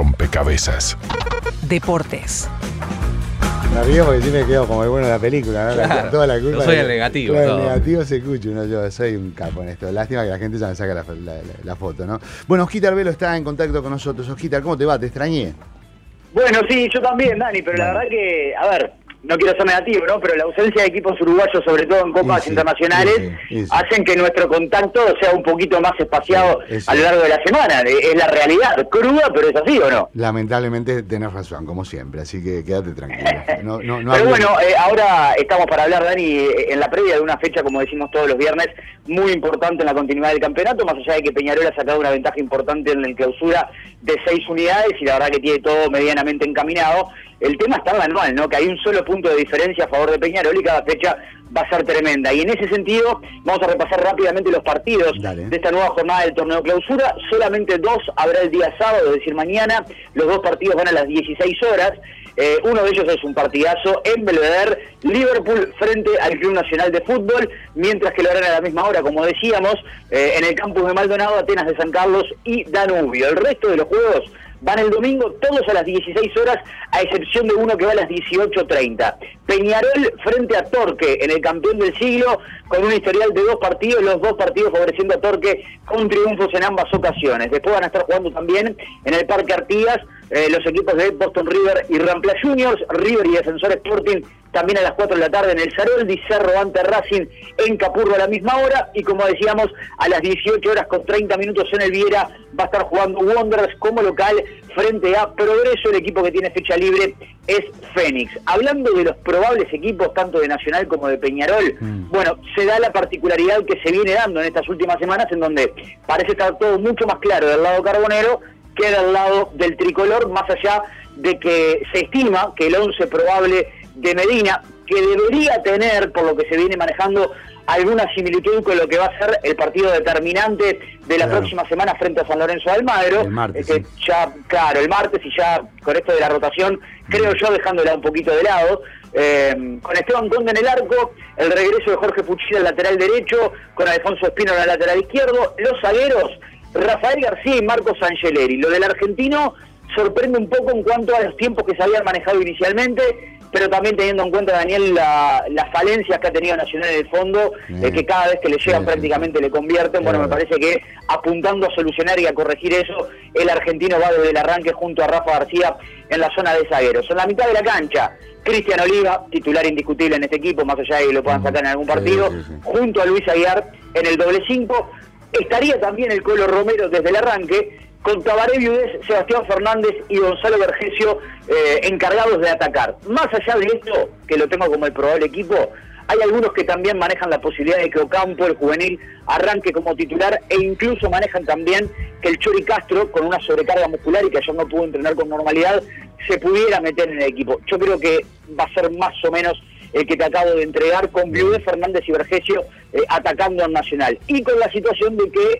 rompecabezas. Deportes. Me río porque sí me quedo como el bueno de la película, ¿no? Claro, Toda la culpa. yo soy el negativo. Claro, el negativo se escucha, ¿no? Yo soy un capo en esto. Lástima que la gente ya me saca la foto, ¿no? Bueno, Osquitar Velo está en contacto con nosotros. Osquitar, ¿cómo te va? Te extrañé. Bueno, sí, yo también, Dani, pero la verdad que, a ver, no quiero ser negativo, ¿no? Pero la ausencia de equipos uruguayos, sobre todo en copas internacionales, hacen que nuestro contacto sea un poquito más espaciado a lo largo de la semana. Es la realidad, cruda, pero es así, ¿o no? Lamentablemente tenés razón, como siempre, así que quédate tranquilo. Pero bueno, ahora estamos para hablar, Dani, en la previa de una fecha, como decimos todos los viernes, muy importante en la continuidad del campeonato, más allá de que Peñarol ha sacado una ventaja importante en el clausura de 6 unidades y la verdad que tiene todo medianamente encaminado. El tema está en la anual, ¿no? Que hay un solo punto de diferencia a favor de Peñarol y cada fecha va a ser tremenda. Y en ese sentido, vamos a repasar rápidamente los partidos de esta nueva jornada del torneo clausura. Solamente 2 habrá el día sábado, es decir, mañana. Los 2 partidos van a las 16 horas. Uno de ellos es un partidazo en Belvedere, Liverpool frente al Club Nacional de Fútbol, mientras que lo harán a la misma hora, como decíamos, en el campus de Maldonado, Atenas de San Carlos y Danubio. El resto de los juegos van el domingo, todos a las 16 horas, a excepción de uno que va a las 18:30. Peñarol frente a Torque, en el campeón del siglo, con un historial de 2 partidos, los 2 partidos favoreciendo a Torque con triunfos en ambas ocasiones. Después van a estar jugando también en el Parque Artigas los equipos de Boston River y Rampla Juniors, River y Defensor Sporting también a las 4 de la tarde en el Saroldi, Cerro ante Racing en Capurro a la misma hora, y como decíamos, a las 18 horas con 30 minutos en el Viera va a estar jugando Wanderers como local frente a Progreso. El equipo que tiene fecha libre es Fénix. Hablando de los probables equipos tanto de Nacional como de Peñarol, bueno, se da la particularidad que se viene dando en estas últimas semanas, en donde parece estar todo mucho más claro del lado carbonero que del lado del tricolor, más allá de que se estima que el 11 probable de Medina, que debería tener, por lo que se viene manejando, alguna similitud con lo que va a ser el partido determinante de la próxima semana frente a San Lorenzo de Almagro, el martes, ya, claro, el martes, y ya con esto de la rotación, creo yo, dejándola un poquito de lado, con Esteban Conde en el arco, el regreso de Jorge Puchilla al lateral derecho, con Alfonso Espino en el lateral izquierdo, los zagueros, Rafael García y Marcos Angeleri. Lo del argentino sorprende un poco en cuanto a los tiempos que se habían manejado inicialmente, pero también teniendo en cuenta, Daniel, las falencias que ha tenido Nacional en el fondo, que cada vez que le llegan prácticamente le convierten. Bueno, me parece que apuntando a solucionar y a corregir eso, el argentino va desde el arranque junto a Rafa García en la zona de zagueros. En la mitad de la cancha, Cristian Oliva, titular indiscutible en este equipo, más allá de que lo puedan sacar en algún partido, junto a Luis Aguiar en el doble 5. Estaría también el Colo Romero desde el arranque, con Tabaré Viudés, Sebastián Fernández y Gonzalo Vergesio encargados de atacar. Más allá de esto, que lo tengo como el probable equipo, hay algunos que también manejan la posibilidad de que Ocampo, el juvenil, arranque como titular, e incluso manejan también que el Chori Castro, con una sobrecarga muscular y que ayer no pudo entrenar con normalidad, se pudiera meter en el equipo. Yo creo que va a ser más o menos el que te acabo de entregar, con Viudés, Fernández y Vergesio atacando al Nacional. Y con la situación de que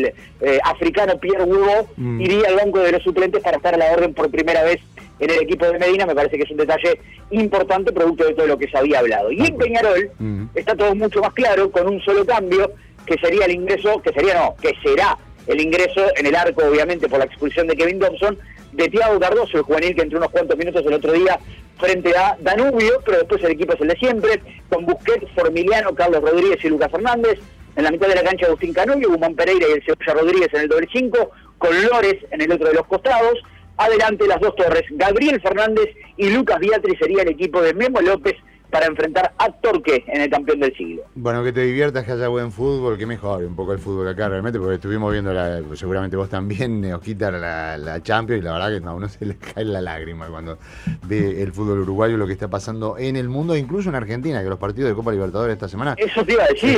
el africano Pierre Hugo iría al banco de los suplentes para estar a la orden por primera vez en el equipo de Medina. Me parece que es un detalle importante, producto de todo lo que se había hablado. Y en Peñarol está todo mucho más claro, con un solo cambio, que sería el ingreso, que será el ingreso en el arco, obviamente, por la expulsión de Kevin Dobson, de Thiago Cardoso, el juvenil que entró unos cuantos minutos el otro día frente a Danubio, pero después el equipo es el de siempre, con Busquets, Formiliano, Carlos Rodríguez y Lucas Fernández. En la mitad de la cancha, Agustín Canovio, Guzmán Pereira y el Cebolla Rodríguez en el doble 5, con Lores en el otro de los costados. Adelante las dos torres, Gabriel Fernández y Lucas Biatri, sería el equipo de Memo López para enfrentar a Torque en el campeón del siglo. Bueno, que te diviertas, que haya buen fútbol, que mejore un poco el fútbol acá realmente, porque estuvimos viendo, seguramente vos también, Osquita, la Champions, y la verdad que a uno se le cae la lágrima cuando ve el fútbol uruguayo, lo que está pasando en el mundo, incluso en Argentina, que los partidos de Copa Libertadores esta semana... Eso te iba a decir,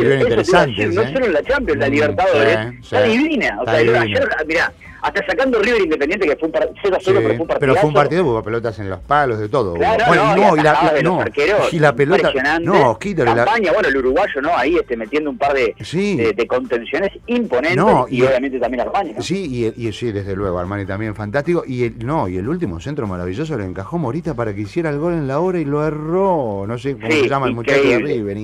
no solo en la Champions, la Libertadores, está divina. O sea, ayer, mirá, hasta sacando River Independiente, que fue un 0-0, pero fue un partidazo. Pero fue un partido, hubo pelotas en los palos, de todo. Claro, bueno, y la pelota, impresionante. Campaña, bueno, el uruguayo, ¿no? Ahí metiendo un par de contenciones imponentes, y obviamente también Armani, ¿no? Sí, y sí, desde luego, Armani también fantástico. Y el último centro maravilloso lo encajó Morita para que hiciera el gol en la hora y lo erró. No sé cómo se llama el muchacho de River.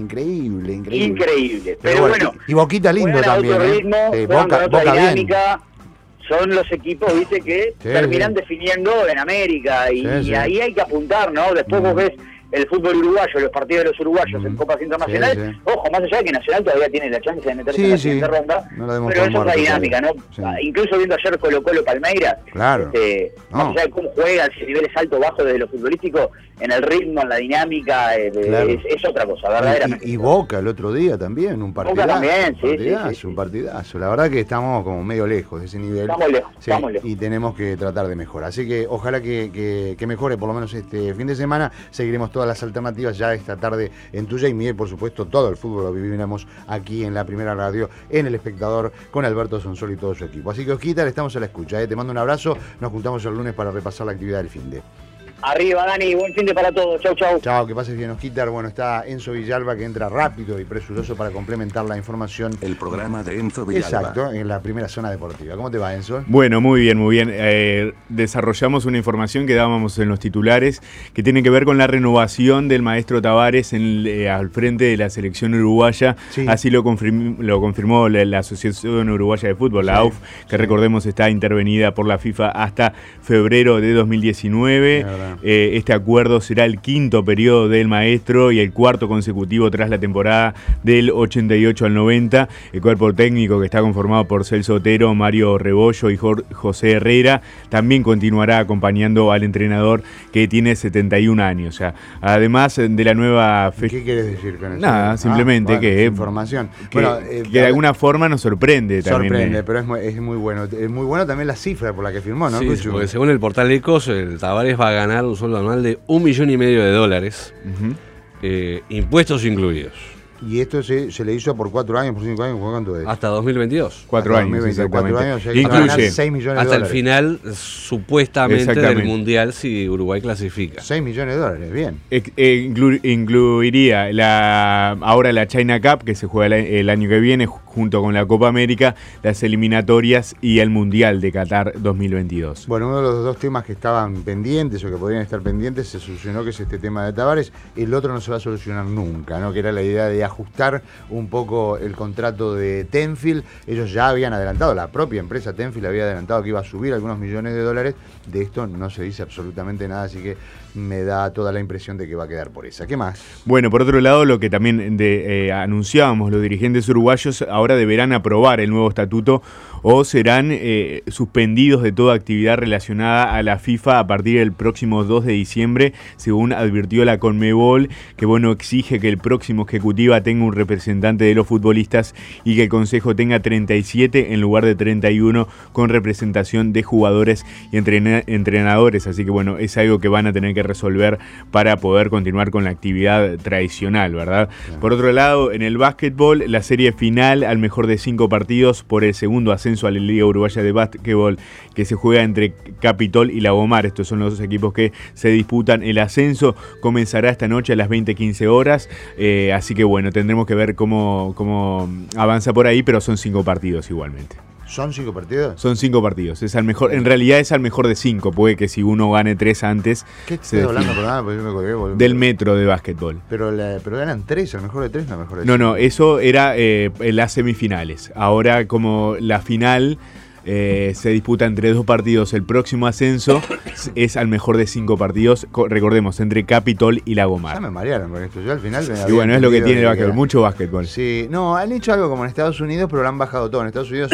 Increíble. Pero bueno. Y Boquita lindo también, ritmo, Boca bien. son los equipos, viste, que terminan definiendo en América, y ahí hay que apuntar, ¿no? Después vos ves el fútbol uruguayo, los partidos de los uruguayos en Copas Internacionales, ojo, más allá de que Nacional todavía tiene la chance de meterse en la siguiente ronda, pero eso es la dinámica, ¿no? Incluso viendo ayer Colo-Colo Palmeiras, más allá de cómo juega, si el nivel es alto o bajo desde lo futbolístico, en el ritmo, en la dinámica, es otra cosa, verdaderamente. Y Boca el otro día también, un partidazo. Boca también, un partidazo. La verdad que estamos como medio lejos de ese nivel. Estamos lejos. Y tenemos que tratar de mejorar. Así que ojalá que mejore, por lo menos este fin de semana. Seguiremos todas las alternativas ya esta tarde en Tuya y Miguel, por supuesto, todo el fútbol lo viviremos aquí en la Primera Radio, en El Espectador, con Alberto Sonsol y todo su equipo. Así que Osquitar, estamos a la escucha. Te mando un abrazo, nos juntamos el lunes para repasar la actividad del finde. Arriba, Dani, buen fin de para todos. Chau, chau. Chau, que pases bien, Osquitar. Bueno, está Enzo Villalba, que entra rápido y presuroso para complementar la información. El programa de Enzo Villalba. Exacto, en la primera zona deportiva. ¿Cómo te va, Enzo? Bueno, muy bien, muy bien. Desarrollamos una información que dábamos en los titulares que tiene que ver con la renovación del maestro Tavares al frente de la selección uruguaya. Sí. Así lo confirmó la Asociación Uruguaya de Fútbol, la AUF, que recordemos está intervenida por la FIFA hasta febrero de 2019. Este acuerdo será el quinto periodo del maestro y el cuarto consecutivo tras la temporada del 88 al 90. El cuerpo técnico, que está conformado por Celso Otero, Mario Rebollo y José Herrera, también continuará acompañando al entrenador, que tiene 71 años. O sea, además de la nueva fecha. ¿Qué quieres decir con eso? Nada, simplemente que información. Que de alguna forma nos sorprende también. Sorprende, pero es muy bueno. Es muy bueno también la cifra por la que firmó, ¿no? Sí, porque según el portal Ecos, el Tavares va a ganar un sueldo anual de $1,5 millones, impuestos incluidos. Y esto se le hizo por 4 años, por 5 años, ¿cuánto es? Hasta 2022. 4 años, 2024 años, o sea, incluye 6 millones de hasta dólares. El final, supuestamente, del Mundial, si Uruguay clasifica. 6 millones de dólares, bien. Incluiría ahora la China Cup, que se juega el año que viene, junto con la Copa América, las eliminatorias y el Mundial de Qatar 2022. Bueno, uno de los dos temas que estaban pendientes o que podrían estar pendientes se solucionó, que es este tema de Tavares. El otro no se va a solucionar nunca, ¿no? Que era la idea de ajustar un poco el contrato de Tenfield. Ellos ya habían adelantado, la propia empresa Tenfield había adelantado que iba a subir algunos millones de dólares. De esto no se dice absolutamente nada, así que me da toda la impresión de que va a quedar por esa. ¿Qué más? Bueno, por otro lado, lo que también anunciábamos, los dirigentes uruguayos ahora deberán aprobar el nuevo estatuto o serán suspendidos de toda actividad relacionada a la FIFA a partir del próximo 2 de diciembre, según advirtió la Conmebol, que exige que el próximo ejecutiva tenga un representante de los futbolistas y que el Consejo tenga 37 en lugar de 31, con representación de jugadores y entrenadores. Así que es algo que van a tener que resolver para poder continuar con la actividad tradicional, ¿verdad? Sí. Por otro lado, en el básquetbol, la serie final al mejor de 5 partidos por el segundo ascenso a la Liga Uruguaya de Básquetbol, que se juega entre Capitol y Lagomar. Estos son los dos equipos que se disputan el ascenso. Comenzará esta noche a las 20:15 horas. Así que tendremos que ver cómo avanza por ahí, pero son 5 partidos igualmente. ¿Son 5 partidos? Son 5 partidos. Es al mejor, en realidad es al mejor de 5. Puede que si uno gane 3 antes. ¿Qué estoy hablando? Porque yo me colgué, del metro de básquetbol. Pero ganan 3, al mejor de 3, no al mejor de 5. cinco. No, eso era las semifinales. Ahora, como la final se disputa entre 2 partidos, el próximo ascenso es al mejor de 5 partidos, recordemos, entre Capitol y Lagomar. Ya me marearon con esto, yo al final y es lo que tiene el básquetbol, mucho básquetbol. Sí, no, han hecho algo como en Estados Unidos, pero lo han bajado todo. En Estados Unidos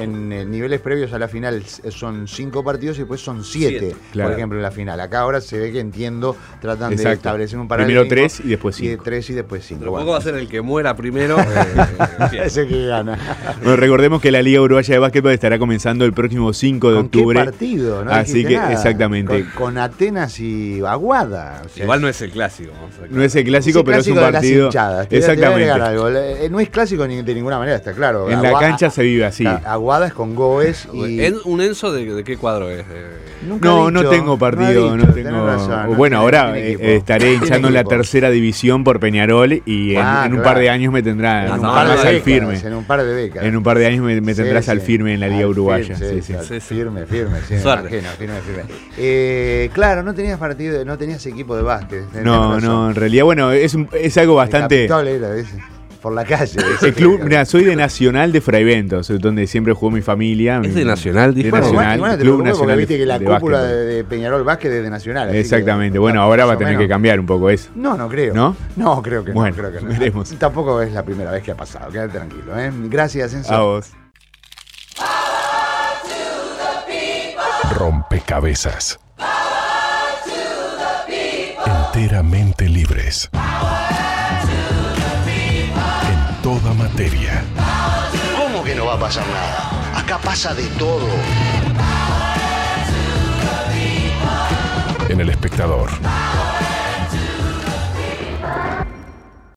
en niveles previos a la final son 5 partidos y después son 7, claro. Por ejemplo, en la final. Acá ahora se ve que tratan de establecer un paralelismo. Primero 3 y después 5. 3 y después 5. Tampoco va a ser el que muera primero. Ese que gana. Recordemos que la Liga Uruguaya de Básquetbol estará comenzando el próximo 5 de octubre. ¿Qué partido? No así que nada. Exactamente. Con Atenas y Aguada. O sea, igual no es el clásico. No es el clásico, pero es un partido. Exactamente. No es clásico de ninguna manera, está claro. En la cancha se vive así. Aguada es con Goes y. ¿Un Enzo de qué cuadro es? No tengo partido. No tengo. Razón, ahora estaré hinchando en la tercera división por Peñarol y en un par de años me tendrá al firme. En un par de décadas. En un par de años me tendrás al firme en la Liga Uruguaya. Firme. Claro, no tenías partido, no tenías equipo de básquet. No, en realidad, es algo bastante. por la calle. El club, mira, soy de Nacional de Fraiventos, donde siempre jugó mi familia. Es de Nacional, dijo. Bueno, Nacional, bueno, te Club preocupes porque Nacional viste que la de cúpula básquetbol. de Peñarol Básquet es de Nacional. así Exactamente. que, Bueno, ahora va a más o tener menos. que cambiar un poco eso. No creo. ¿No? No, creo que Bueno, no. Creo que no. veremos. Tampoco es la primera vez que ha pasado. Quédate tranquilo. ¿Eh? Gracias, Enzo. A vos. Rompecabezas. Enteramente libres. En toda materia. ¿Cómo que no va a pasar nada? Acá pasa de todo. En El Espectador.